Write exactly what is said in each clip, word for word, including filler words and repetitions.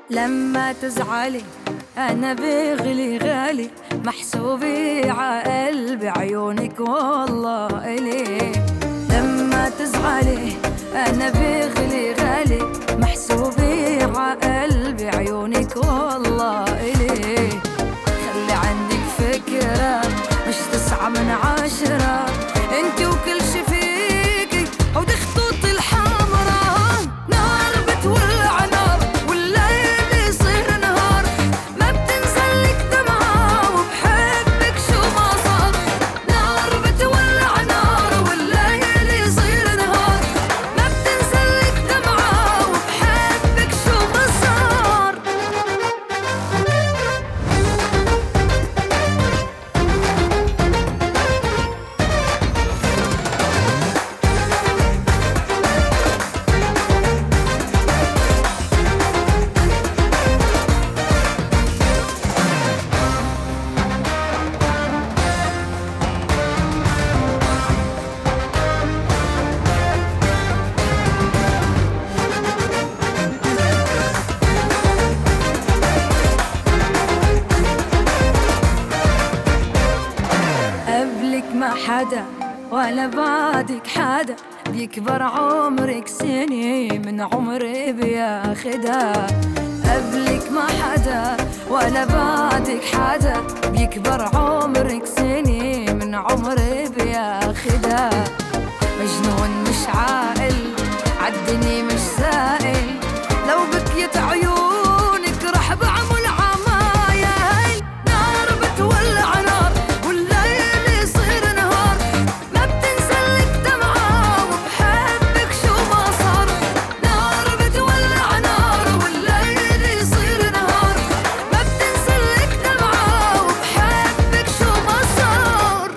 لما تزعلي أنا بغلي غالي، محسوبي عقلبي عيونك والله إلي. لما تزعلي أنا بغلي غالي، محسوبي عقلبي عيونك والله إلي. خلي عندك فكرة مش تسعة من عشرة، انتي وكل شي فيكي عود خطوط الحمرا. نار بتولع نار والليل يصير نهار، ما بتنزلك دمعة وبحبك شو ما صار. نار بتولع نار والليل يصير نهار، ما بتنزلك دمعة وبحبك شو ما صار. قبلك ما حدا ولا بعدك حدا، بيكبر عمرك سنة من عمري بياخدها. قبلك ما حدا ولا بعدك حدا، بيكبر عمرك سنة من عمري بياخدها. مجنون مش عاقل عالدنيا مش سائل، لو بكيت عيونك رح بعمل عمايل. نار بتولع نار والليل يصير نهار، ما بتنزلك دمعة وبحبك شو ما صار. نار بتولع نار والليل يصير نهار، ما بتنزلك دمعة وبحبك شو ما صار.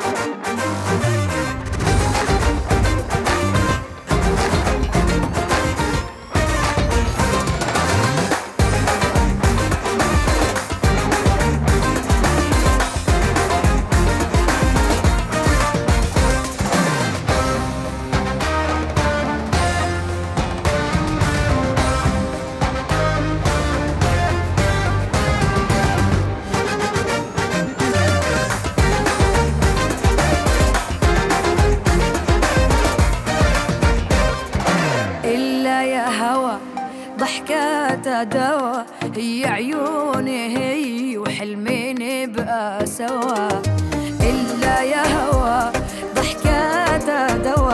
إلا يا هوى ضحكاتها دوا، هي عيوني هي وحلمي نبقى سوا. إلا يا هوى ضحكاتها دوا،